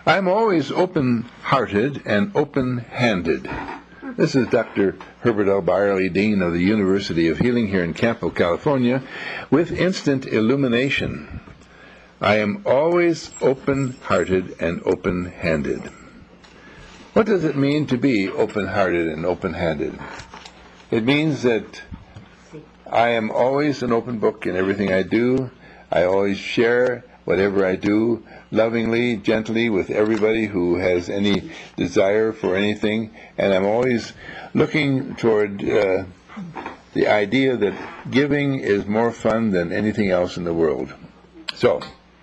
I'm always open-hearted and open-handed. This is Dr. Herbert L. Byerly, Dean of the University of Healing here in Campo, California, with instant illumination. I am always open-hearted and open-handed. What does it mean to be open-hearted and open-handed? It means that I am always an open book in everything I do. I always share whatever I do lovingly, gently with everybody who has any desire for anything. And I'm always looking toward the idea that giving is more fun than anything else in the world. So,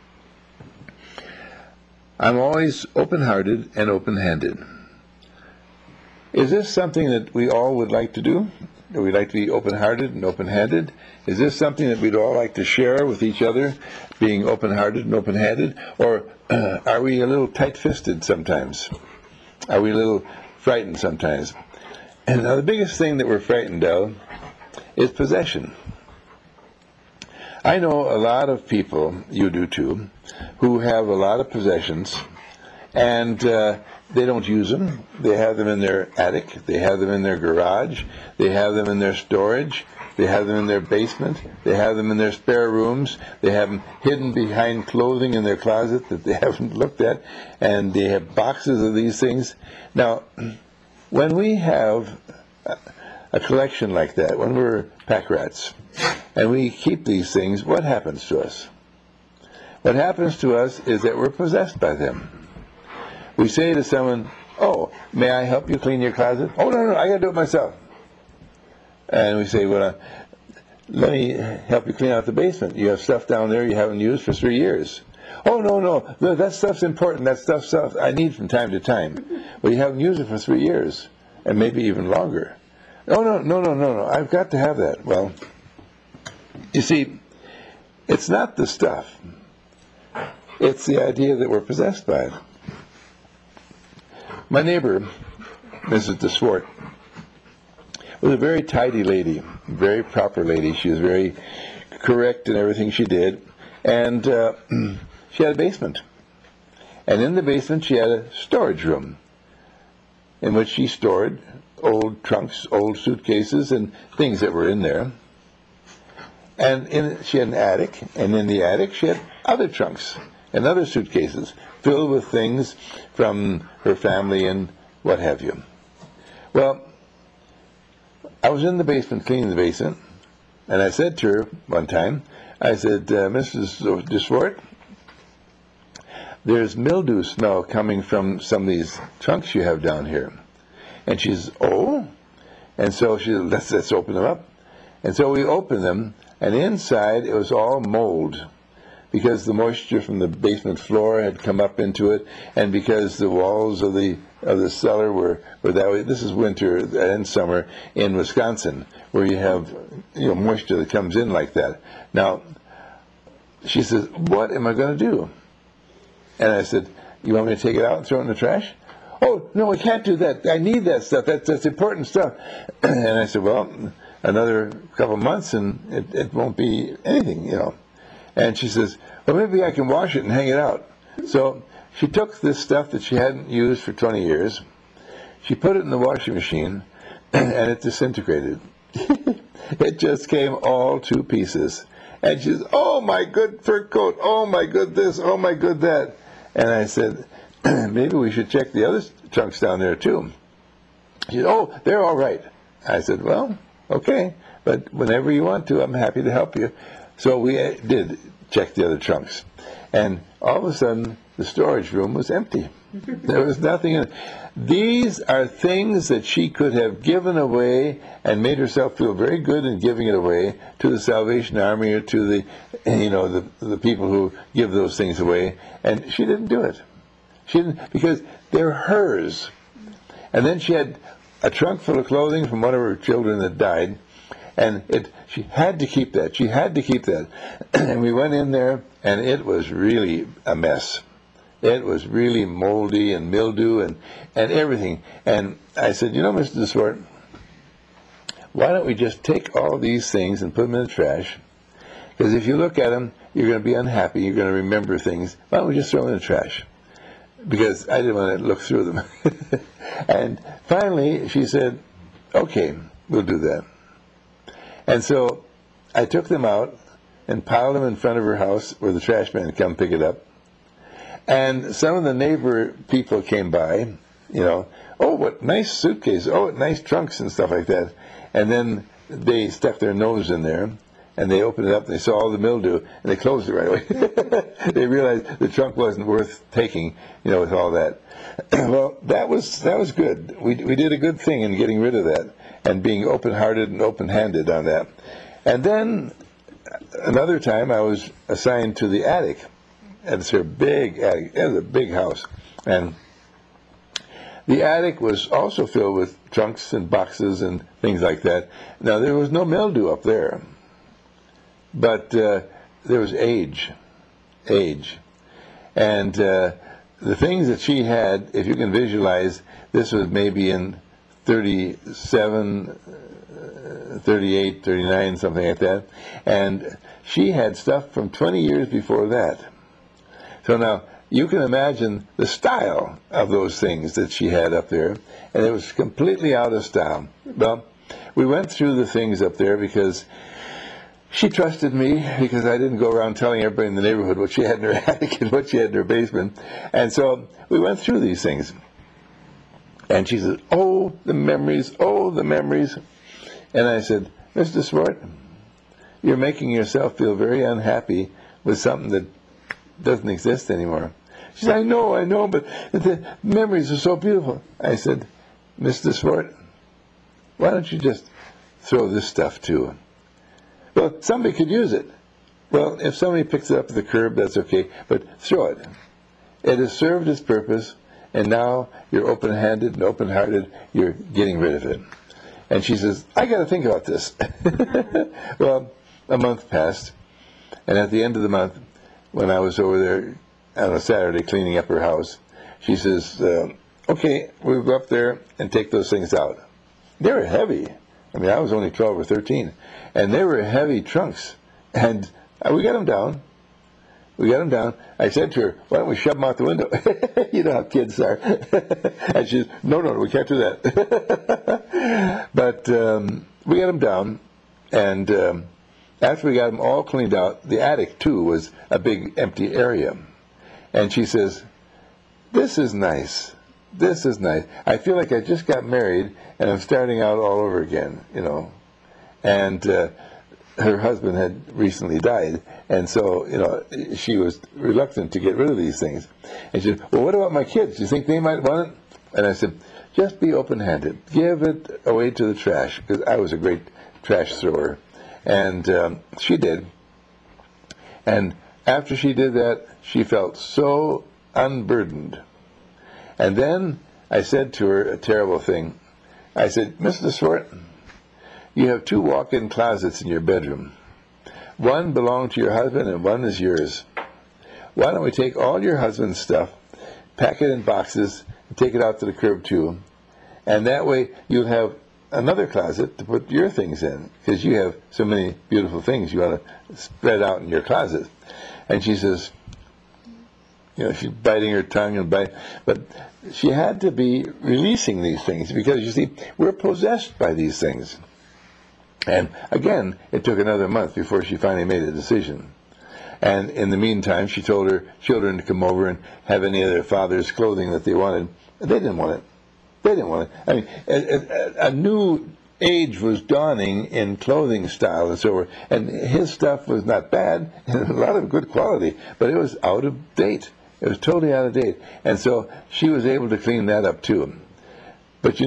I'm always open-hearted and open-handed. Is this something that we all would like to do? Do we like to be open-hearted and open-handed? Is this something that we'd all like to share with each other, being open-hearted and open-handed? Or are we a little tight-fisted sometimes? Are we a little frightened sometimes? And now the biggest thing that we're frightened of is possession. I know a lot of people, you do too, who have a lot of possessions, and they don't use them. They have them in their attic. They have them in their garage. They have them in their storage. They have them in their basement. They have them in their spare rooms. They have them hidden behind clothing in their closet that they haven't looked at. And they have boxes of these things. Now, when we have a collection like that, when we're pack rats, and we keep these things, what happens to us? What happens to us is that we're possessed by them. We say to someone, "Oh, may I help you clean your closet?" "Oh, no, I got to do it myself." And we say, "Well, let me help you clean out the basement. You have stuff down there you haven't used for 3 years." "Oh, no, that stuff's important. That stuff I need from time to time." "Well, you haven't used it for 3 years, and maybe even longer." "Oh, no, I've got to have that." Well, you see, it's not the stuff. It's the idea that we're possessed by it. My neighbor, Mrs. DeSwart, was a very tidy lady, very proper lady. She was very correct in everything she did. And she had a basement. And in the basement she had a storage room in which she stored old trunks, old suitcases, and things that were in there. And she had an attic, and in the attic she had other trunks and other suitcases filled with things from her family and what have you. Well, I was in the basement cleaning the basement, and I said to her one time, I said, "Mrs. DeSwart, there's mildew smell coming from some of these trunks you have down here." And she says, "Oh?" And so she said, let's open them up. And so we opened them, and inside it was all mold, because the moisture from the basement floor had come up into it, and because the walls of the cellar were that way. This is winter and summer in Wisconsin, where you have moisture that comes in like that. Now, she says, "What am I going to do?" And I said, "You want me to take it out and throw it in the trash?" "Oh, no, I can't do that. I need that stuff. That's important stuff." And I said, "Well, another couple of months and it won't be anything, And she says, "Well, maybe I can wash it and hang it out." So she took this stuff that she hadn't used for 20 years, she put it in the washing machine, and it disintegrated. It just came all to pieces. And she says, "Oh, my good fur coat, oh, my good this, oh, my good that." And I said, "Maybe we should check the other trunks down there, too." She said, "Oh, they're all right." I said, "Well, okay, but whenever you want to, I'm happy to help you." So we did check the other trunks. And all of a sudden, the storage room was empty. There was nothing in it. These are things that she could have given away and made herself feel very good in giving it away to the Salvation Army or to the people who give those things away. And she didn't do it. She didn't, because they're hers. And then she had a trunk full of clothing from one of her children that died. And she had to keep that. She had to keep that. And we went in there, and it was really a mess. It was really moldy and mildew and everything. And I said, "Mr. DeSwart, why don't we just take all these things and put them in the trash? Because if you look at them, you're going to be unhappy. You're going to remember things. Why don't we just throw them in the trash?" because I didn't want to look through them. And finally, she said, okay, we'll do that. And so I took them out and piled them in front of her house where the trash man come pick it up. And some of the neighbor people came by, oh, what nice suitcases, oh, what nice trunks and stuff like that. And then they stuck their nose in there, and they opened it up, and they saw all the mildew, and they closed it right away. They realized the trunk wasn't worth taking, with all that. Well, that was good. We did a good thing in getting rid of that, and being open-hearted and open-handed on that. And then another time I was assigned to the attic. And it's her big attic. It was a big house. And the attic was also filled with trunks and boxes and things like that. Now, there was no mildew up there. But there was age. And the things that she had, if you can visualize, this was maybe in 37, 38, 39, something like that. And she had stuff from 20 years before that. So now, you can imagine the style of those things that she had up there, and it was completely out of style. Well, we went through the things up there because she trusted me, because I didn't go around telling everybody in the neighborhood what she had in her attic and what she had in her basement. And so we went through these things. And she said, oh, the memories, oh, the memories. And I said, Mr. Swart, you're making yourself feel very unhappy with something that doesn't exist anymore. She said, I know, but the memories are so beautiful. I said, Mr. Swart, why don't you just throw this stuff too? Well, somebody could use it. Well, if somebody picks it up at the curb, that's okay, but throw it. It has served its purpose, and now you're open-handed and open-hearted, you're getting rid of it. And she says, I got to think about this. Well, a month passed, and at the end of the month, when I was over there on a Saturday cleaning up her house, she says, okay, we'll go up there and take those things out. They were heavy. I mean, I was only 12 or 13, and they were heavy trunks. And we got them down. I said to her, why don't we shove them out the window? You know how kids are. And she says, no, we can't do that. But we got them down, and after we got them all cleaned out, the attic, too, was a big empty area. And she says, this is nice. I feel like I just got married, and I'm starting out all over again, And her husband had recently died, and so, she was reluctant to get rid of these things. And she said, well, what about my kids? Do you think they might want it? And I said, just be open-handed. Give it away to the trash, because I was a great trash thrower. And she did. And after she did that, she felt so unburdened. And then I said to her a terrible thing. I said, Mr. Swart, you have 2 walk-in closets in your bedroom. One belonged to your husband and one is yours. Why don't we take all your husband's stuff, pack it in boxes, and take it out to the curb too. And that way you'll have another closet to put your things in, because you have so many beautiful things you want to spread out in your closet. And she says, she's biting her tongue but she had to be releasing these things, because you see, we're possessed by these things. And again, it took another month before she finally made a decision. And in the meantime, she told her children to come over and have any of their father's clothing that they wanted. They didn't want it. I mean, a new age was dawning in clothing style and so on. And his stuff was not bad, and a lot of good quality, but it was out of date. It was totally out of date. And so she was able to clean that up too. But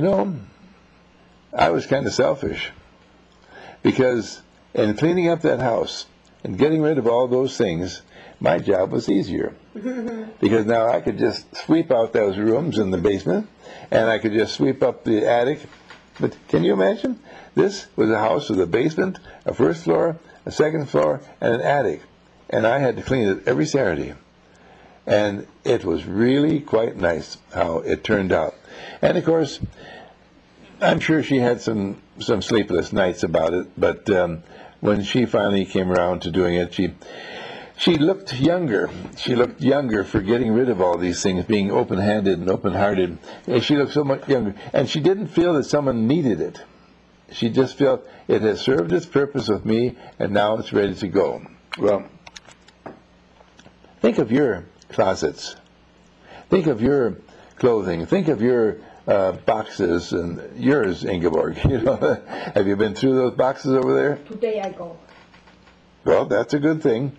I was kind of selfish, because in cleaning up that house and getting rid of all those things, my job was easier. Because now I could just sweep out those rooms in the basement, and I could just sweep up the attic. But can you imagine? This was a house with a basement, a first floor, a second floor, and an attic. And I had to clean it every Saturday. And it was really quite nice how it turned out. And of course, I'm sure she had some sleepless nights about it, but when she finally came around to doing it, she looked younger. She looked younger for getting rid of all these things, being open-handed and open-hearted. And she looked so much younger. And she didn't feel that someone needed it. She just felt it has served its purpose with me, and now it's ready to go. Well, think of your closets. Think of your clothing. Think of your boxes, and yours, Ingeborg. Have you been through those boxes over there? Today I go. Well, that's a good thing.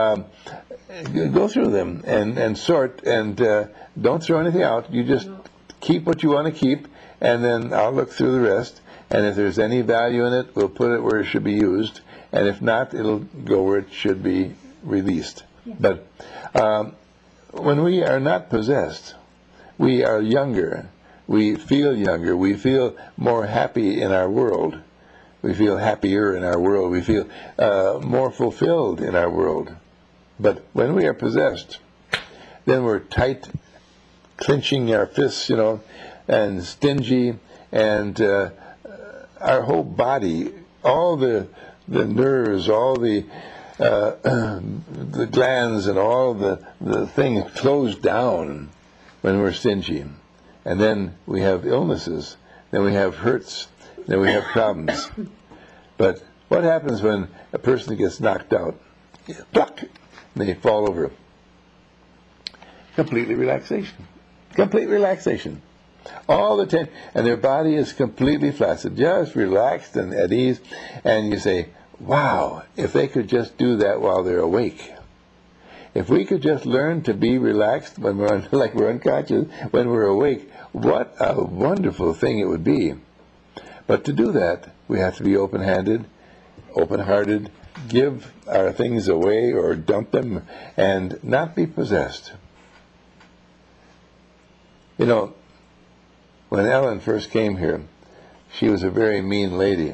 Go through them and sort, and don't throw anything out. You just keep what you want to keep, and then I'll look through the rest. And if there's any value in it, we'll put it where it should be used. And if not, it'll go where it should be released. Yeah. But when we are not possessed, we are younger. We feel younger. We feel more happy in our world. We feel happier in our world. We feel more fulfilled in our world. But when we are possessed, then we're tight, clenching our fists, and stingy, and our whole body, all the nerves, all the glands, and all the things close down when we're stingy. And then we have illnesses. Then we have hurts. Then we have problems. But what happens when a person gets knocked out? Pluck! And they fall over. Complete relaxation. Complete relaxation. All the tension. And their body is completely flaccid, just relaxed and at ease. And you say, wow, if they could just do that while they're awake. If we could just learn to be relaxed when we're like we're unconscious, when we're awake, what a wonderful thing it would be. But to do that, we have to be open-handed, open-hearted, give our things away or dump them, and not be possessed. When Ellen first came here, she was a very mean lady.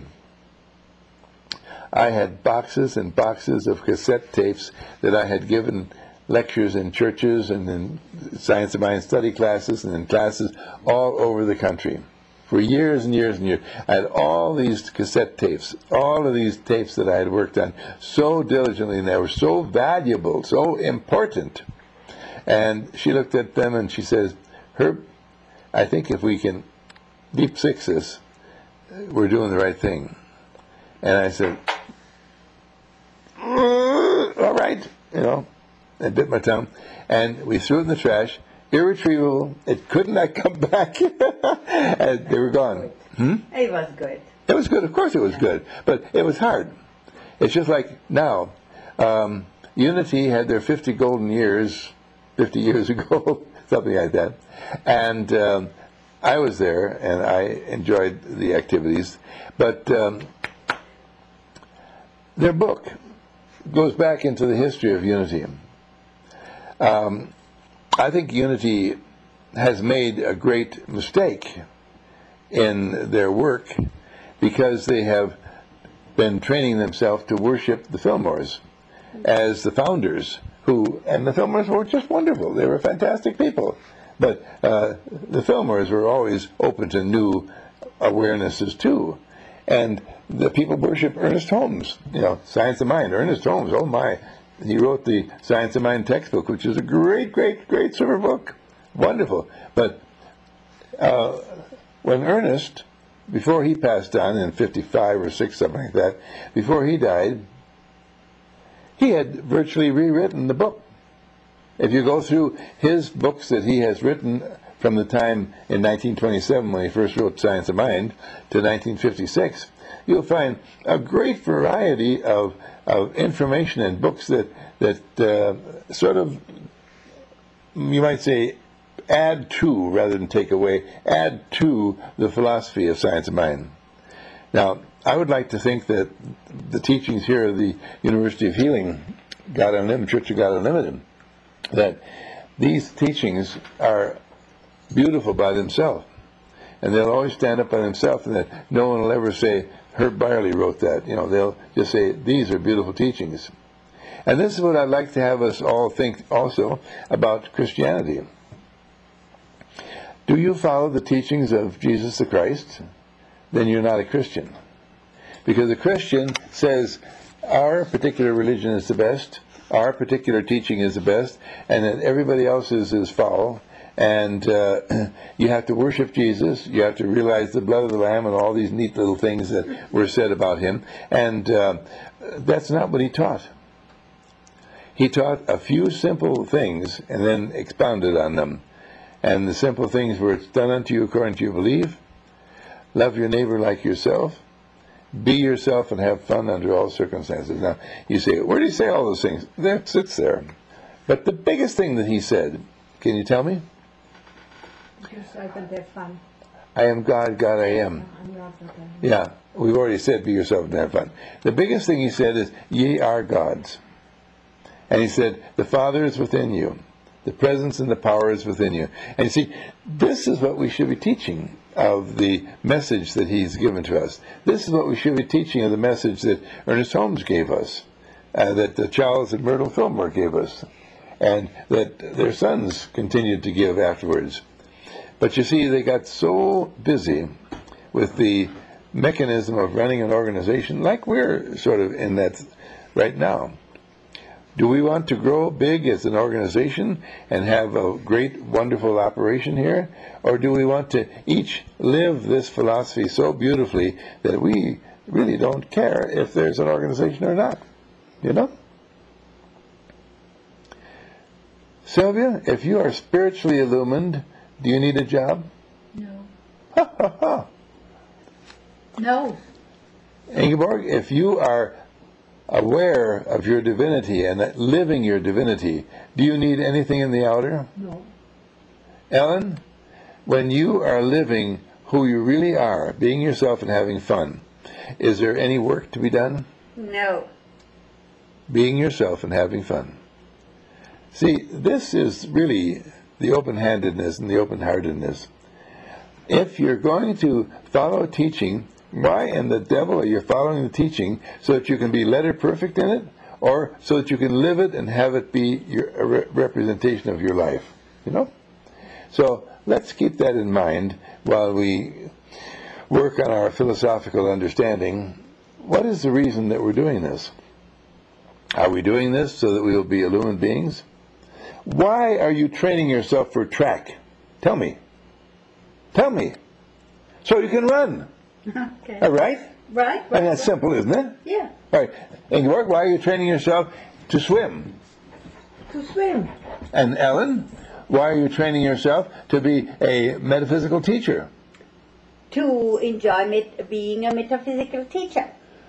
I had boxes and boxes of cassette tapes that I had given lectures in churches and in Science of Mind study classes and in classes all over the country. For years and years and years, I had all these cassette tapes, all of these tapes that I had worked on so diligently, and they were so valuable, so important. And she looked at them and she says, Herb, I think if we can deep six this, we're doing the right thing. And I said, all right, I bit my tongue, and we threw it in the trash. Irretrievable. It could not come back. And they were gone. It was good. It was good. Of course it was good. But it was hard. It's just like now. Unity had their 50 golden years, 50 years ago, something like that. And I was there, and I enjoyed the activities. But their book goes back into the history of Unity. I think Unity has made a great mistake in their work because they have been training themselves to worship the Fillmores as the founders, and the Fillmores were just wonderful. They were fantastic people. But the Fillmores were always open to new awarenesses too. And the people worship Ernest Holmes, Science of Mind. Ernest Holmes, oh my. He wrote the Science of Mind textbook, which is a great, great, great super book. Wonderful. But when Ernest, before he passed on in 55 or 6, something like that, before he died, he had virtually rewritten the book. If you go through his books that he has written from the time in 1927 when he first wrote Science of Mind to 1956, you'll find a great variety of information and books that sort of, you might say, add to, rather than take away, add to the philosophy of Science of Mind. Now, I would like to think that the teachings here of the University of Healing, God Unlimited, Church of God Unlimited, that these teachings are beautiful by themselves, and they'll always stand up by themselves, and that no one will ever say, Herb Byerly wrote that. They'll just say, these are beautiful teachings. And this is what I'd like to have us all think also about Christianity. Do you follow the teachings of Jesus the Christ? Then you're not a Christian. Because a Christian says, our particular religion is the best, our particular teaching is the best, and that everybody else's is foul. And you have to worship Jesus. You have to realize the blood of the Lamb and all these neat little things that were said about him. And that's not what he taught. He taught a few simple things and then expounded on them. And the simple things were, it's done unto you according to your belief. Love your neighbor like yourself. Be yourself and have fun under all circumstances. Now, you say, where did he say all those things? That sits there. But the biggest thing that he said, can you tell me? Yourself and have fun. I am God, God I am. Yeah, we've already said be yourself and have fun. The biggest thing he said is, ye are gods. And he said, the Father is within you. The presence and the power is within you. And you see, this is what we should be teaching of the message that he's given to us. This is what we should be teaching of the message that Ernest Holmes gave us, that Charles and Myrtle Fillmore gave us, and that their sons continued to give afterwards. But you see, they got so busy with the mechanism of running an organization, like we're sort of in that right now. Do we want to grow big as an organization and have a great, wonderful operation here? Or do we want to each live this philosophy so beautifully that we really don't care if there's an organization or not? You know? Sylvia, if you are spiritually illumined, do you need a job? No. Ha ha ha. No. Ingeborg, if you are aware of your divinity and that living your divinity, do you need anything in the outer? No. Ellen, when you are living who you really are, being yourself and having fun, is there any work to be done? No. Being yourself and having fun. See, this is really the open-handedness and the open-heartedness. If you're going to follow teaching, why in the devil are you following the teaching so that you can be letter perfect in it, or so that you can live it and have it be a representation of your life? You know? So let's keep that in mind while we work on our philosophical understanding. What is the reason that we're doing this? Are we doing this so that we will be illumined beings? Why are you training yourself for track? Tell me. Tell me. So you can run. Okay. All right? Right. And that's simple, isn't it? Yeah. All right. Ingeborg, why are you training yourself to swim? To swim. And Ellen, why are you training yourself to be a metaphysical teacher? To enjoy being a metaphysical teacher.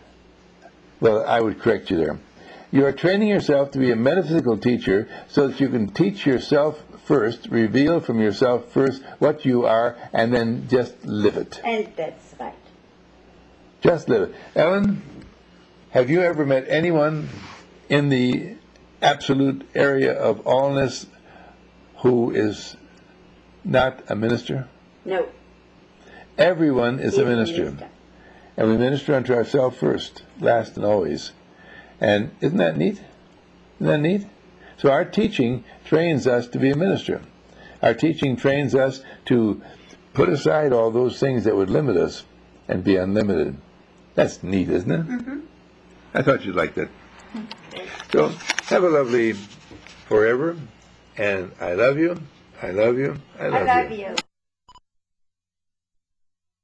Well, I would correct you there. You are training yourself to be a metaphysical teacher so that you can teach yourself first, reveal from yourself first what you are, and then just live it. And that's right. Just live it. Ellen, have you ever met anyone in the absolute area of allness who is not a minister? No. Everyone is a minister. And we minister unto ourselves first, last and always. And isn't that neat? Isn't that neat? So our teaching trains us to be a minister. Our teaching trains us to put aside all those things that would limit us and be unlimited. That's neat, isn't it? Mm-hmm. I thought you'd like that. So have a lovely forever. And I love you. I love you. I love you. I love you.